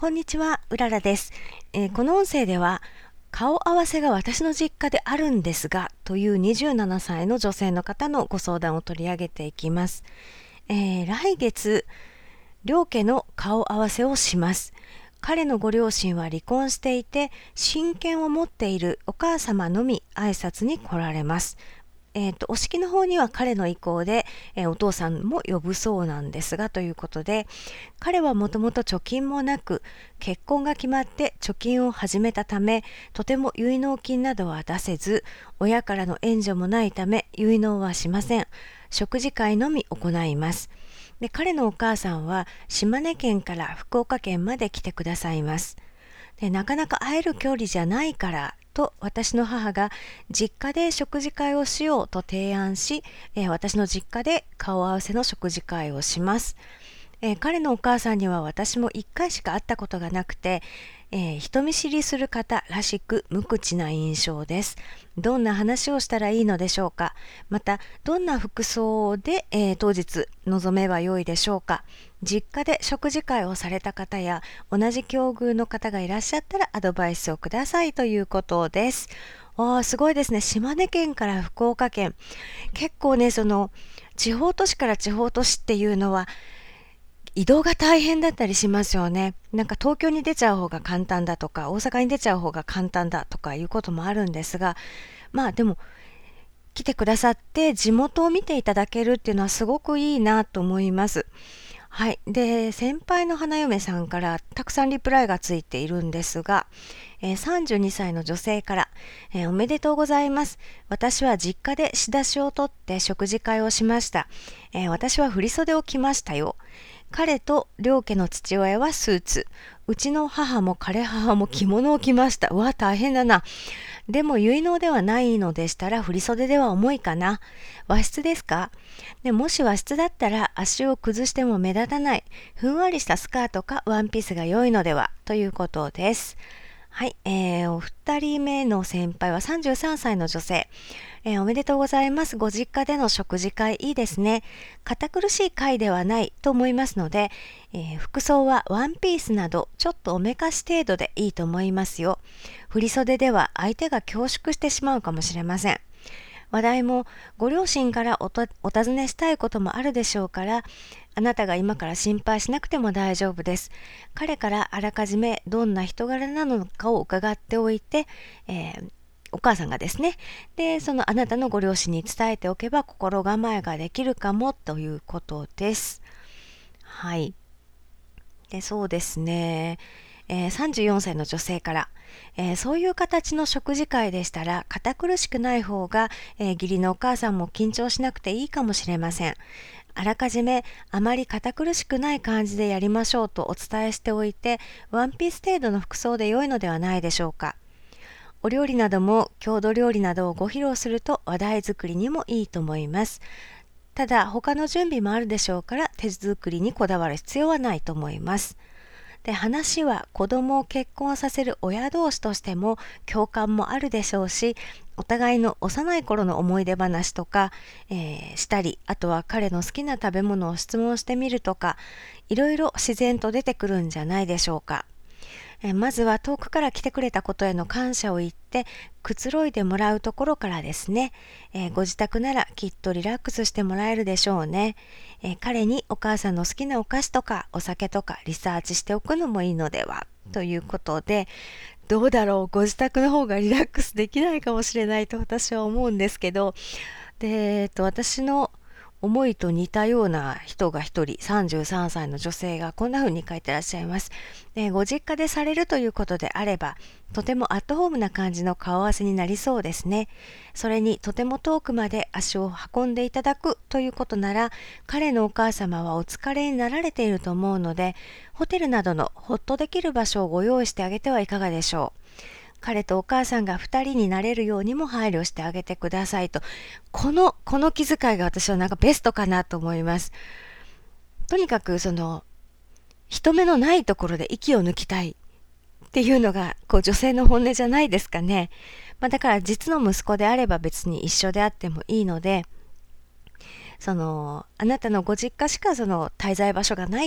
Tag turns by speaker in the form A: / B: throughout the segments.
A: こんにちは、うららです。この音声では、顔合わせが私の実家であるんですが、という27歳の女性の方のご相談を取り上げていきます。来月、両家の顔合わせをします。彼のご両親は離婚していて、親権を持っているお母様のみ挨拶に来られます。お式の方には彼の意向で、お父さんも呼ぶそうなんですがということで、彼はもともと貯金もなく、結婚が決まって貯金を始めたため、とても結納金などは出せず、親からの援助もないため結納はしません。食事会のみ行います。で、彼のお母さんは島根県から福岡県まで来てくださいます。で、なかなか会える距離じゃないからと私の母が実家で食事会をしようと提案し、私の実家で顔合わせの食事会をします。彼のお母さんには私も1回しか会ったことがなくて、人見知りする方らしく無口な印象です。どんな話をしたらいいのでしょうか。また、どんな服装で、当日臨めばよいでしょうか。実家で食事会をされた方や同じ境遇の方がいらっしゃったらアドバイスをくださいということです。すごいですね。島根県から福岡県。結構ね、地方都市から地方都市っていうのは移動が大変だったりしますよね。なんか東京に出ちゃう方が簡単だとか、大阪に出ちゃう方が簡単だとかいうこともあるんですが、まあでも来てくださって地元を見ていただけるっていうのはすごくいいなと思います。はい。で、先輩の花嫁さんからたくさんリプライがついているんですが、32歳の女性から、おめでとうございます。私は実家で仕出しを取って食事会をしました。私は振り袖を着ましたよ。彼と両家の父親はスーツ。うちの母も彼母も着物を着ました。うわ、大変だな。でも結納ではないのでしたら振り袖では重いかな。和室ですか？でもし和室だったら足を崩しても目立たないふんわりしたスカートかワンピースが良いのではということです。はい、お二人目の先輩は33歳の女性。おめでとうございます。ご実家での食事会いいですね。堅苦しい会ではないと思いますので、服装はワンピースなどちょっとおめかし程度でいいと思いますよ。振り袖では相手が恐縮してしまうかもしれません。話題もご両親からお尋ねしたいこともあるでしょうから、あなたが今から心配しなくても大丈夫です。彼からあらかじめどんな人柄なのかを伺っておいて、お母さんがですね、で、そのあなたのご両親に伝えておけば心構えができるかもということです。はい。で、そうですね。34歳の女性から、そういう形の食事会でしたら堅苦しくない方が、義理のお母さんも緊張しなくていいかもしれません。あらかじめあまり堅苦しくない感じでやりましょうとお伝えしておいて、ワンピース程度の服装で良いのではないでしょうか。お料理なども郷土料理などをご披露すると話題作りにもいいと思います。ただ他の準備もあるでしょうから手作りにこだわる必要はないと思います。で、話は子供を結婚させる親同士としても共感もあるでしょうし、お互いの幼い頃の思い出話とか、したり、あとは彼の好きな食べ物を質問してみるとか、いろいろ自然と出てくるんじゃないでしょうか。まずは遠くから来てくれたことへの感謝を言ってくつろいでもらうところからですね。ご自宅ならきっとリラックスしてもらえるでしょうね。彼にお母さんの好きなお菓子とかお酒とかリサーチしておくのもいいのではということで、どうだろう、ご自宅の方がリラックスできないかもしれないと私は思うんですけど、で、私の思いと似たような人が一人、33歳の女性がこんな風に書いてらっしゃいます。ご実家でされるということであれば、とてもアットホームな感じの顔合わせになりそうですね。それにとても遠くまで足を運んでいただくということなら、彼のお母様はお疲れになられていると思うので、ホテルなどのホッとできる場所をご用意してあげてはいかがでしょう。彼とお母さんが2人になれるようにも配慮してあげてくださいと。この気遣いが私はなんかベストかなと思います。とにかく人目のないところで息を抜きたいっていうのが女性の本音じゃないですかね。だから実の息子であれば別に一緒であってもいいので、あなたのご実家しか滞在場所がないっ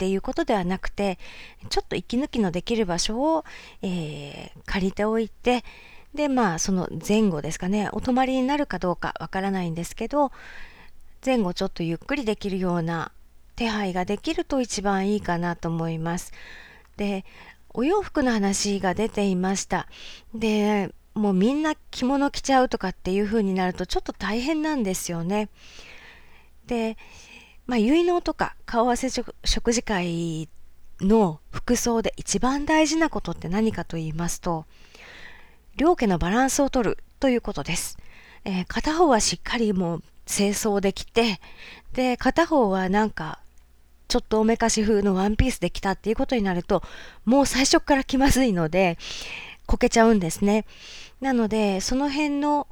A: っていうことではなくて、ちょっと息抜きのできる場所を、借りておいて、でその前後ですかね、お泊まりになるかどうかわからないんですけど、前後ちょっとゆっくりできるような手配ができると一番いいかなと思います。で、お洋服の話が出ていました。で、もうみんな着物着ちゃうとかっていう風になるとちょっと大変なんですよね。で、結納とか顔合わせ食事会の服装で一番大事なことって何かと言いますと、両家のバランスを取るということです。片方はしっかりもう清掃できて、で片方はなんかちょっとおめかし風のワンピースで着たっていうことになると、もう最初から気まずいのでこけちゃうんですね。なのでその辺の、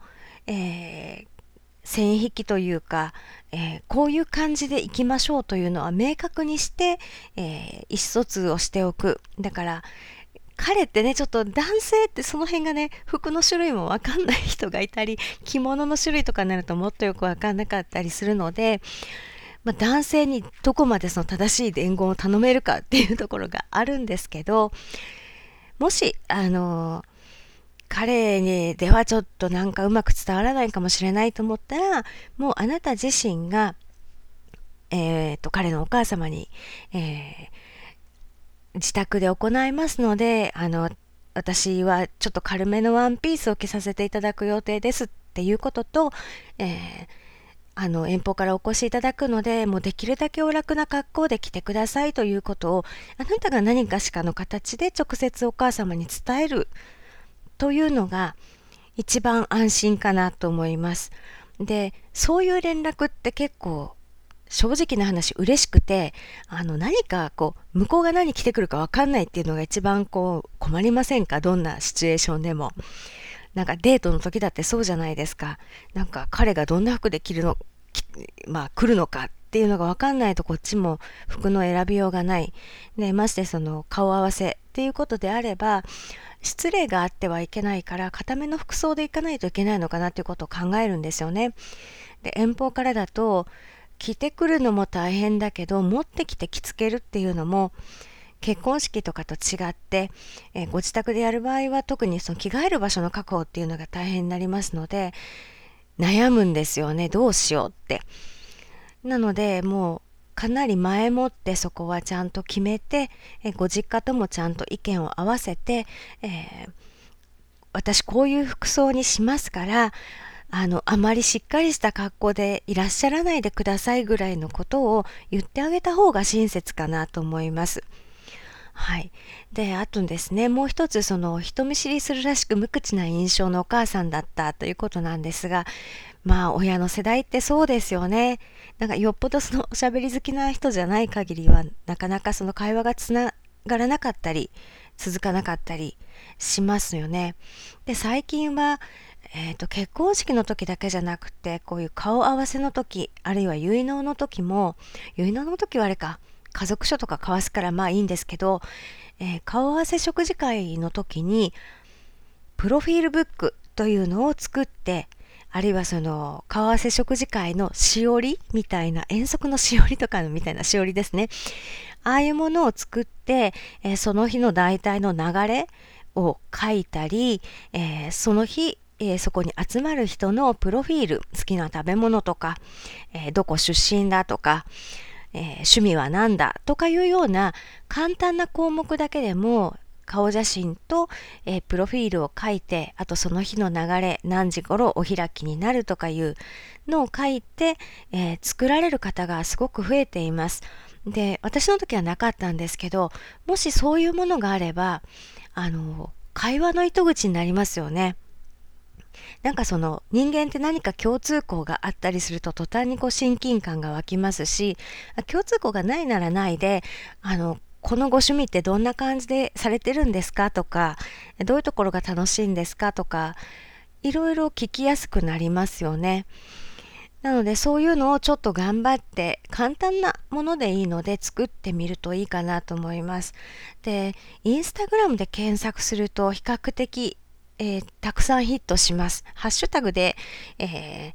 A: 線引きというか、こういう感じでいきましょうというのは明確にして、意思疎通をしておく。だから彼ってね、ちょっと男性ってその辺がね、服の種類もわかんない人がいたり、着物の種類とかになるともっとよくわかんなかったりするので、男性にどこまでその正しい伝言を頼めるかっていうところがあるんですけど、もし彼にではちょっとなんかうまく伝わらないかもしれないと思ったら、もうあなた自身が彼のお母様に、自宅で行いますので、私はちょっと軽めのワンピースを着させていただく予定ですっていうことと、遠方からお越しいただくので、もうできるだけお楽な格好で来てくださいということを、あなたが何かしかの形で直接お母様に伝えるというのが一番安心かなと思います。で、そういう連絡って結構正直な話嬉しくて、何か向こうが何着てくるか分かんないっていうのが一番困りませんか？どんなシチュエーションでも。なんかデートの時だってそうじゃないですか。なんか彼がどんな服で着るの、来るのかっていうのが分かんないと、こっちも服の選びようがない。で、ましてその顔合わせっていうことであれば、失礼があってはいけないから固めの服装で行かないといけないのかなっていうことを考えるんですよね。で、遠方からだと着てくるのも大変だけど、持ってきて着付けるっていうのも結婚式とかと違って、ご自宅でやる場合は特にその着替える場所の確保っていうのが大変になりますので、悩むんですよね。どうしようって。なのでもうかなり前もってそこはちゃんと決めて、ご実家ともちゃんと意見を合わせて、私こういう服装にしますから、あまりしっかりした格好でいらっしゃらないでくださいぐらいのことを言ってあげた方が親切かなと思います。はい。で、あとですね、もう一つ、その人見知りするらしく無口な印象のお母さんだったということなんですが、親の世代ってそうですよね。なんかよっぽどそのおしゃべり好きな人じゃない限りは、なかなかその会話がつながらなかったり、続かなかったりしますよね。で、最近は、結婚式の時だけじゃなくて、こういう顔合わせの時、あるいは結納の時も、結納の時はあれか、家族書とか交わすからいいんですけど、顔合わせ食事会の時にプロフィールブックというのを作って、あるいはその顔合わせ食事会のしおりみたいな、遠足のしおりとかみたいなしおりですね。ああいうものを作って、その日の大体の流れを書いたり、その日そこに集まる人のプロフィール、好きな食べ物とか、どこ出身だとか、趣味は何だとかいうような簡単な項目だけでも顔写真と、プロフィールを書いて、あとその日の流れ、何時頃お開きになるとかいうのを書いて、作られる方がすごく増えています。で、私の時はなかったんですけど、もしそういうものがあれば、会話の糸口になりますよね。なんかその人間って何か共通項があったりすると途端に親近感が湧きますし、共通項がないならないで、このご趣味ってどんな感じでされてるんですかとか、どういうところが楽しいんですかとか、いろいろ聞きやすくなりますよね。なのでそういうのをちょっと頑張って簡単なものでいいので作ってみるといいかなと思います。で、インスタグラムで検索すると比較的たくさんヒットします。ハッシュタグで、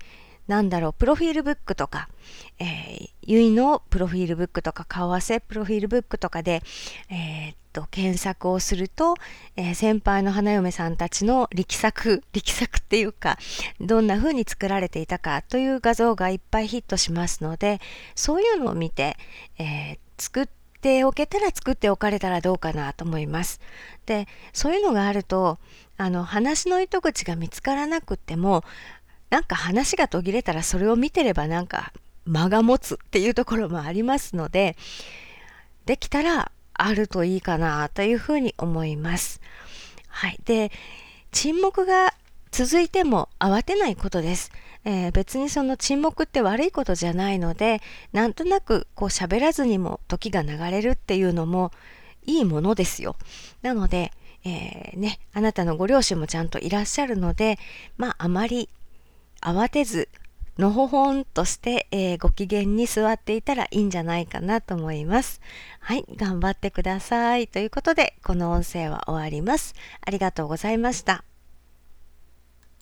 A: プロフィールブックとか、ゆいのプロフィールブックとか顔合わせプロフィールブックとかで、検索をすると、先輩の花嫁さんたちの力作っていうか、どんな風に作られていたかという画像がいっぱいヒットしますので、そういうのを見て、作っておけたら作っておかれたらどうかなと思います。で、そういうのがあると、話の糸口が見つからなくっても、なんか話が途切れたらそれを見てればなんか間が持つっていうところもありますので、できたらあるといいかなというふうに思います。はい。で、沈黙が続いても慌てないことです。別にその沈黙って悪いことじゃないので、なんとなくこう喋らずにも時が流れるっていうのもいいものですよ。なので、あなたのご両親もちゃんといらっしゃるので、あまり慌てず、のほほんとして、ご機嫌に座っていたらいいんじゃないかなと思います。はい、頑張ってください。ということで、この音声は終わります。ありがとうございました。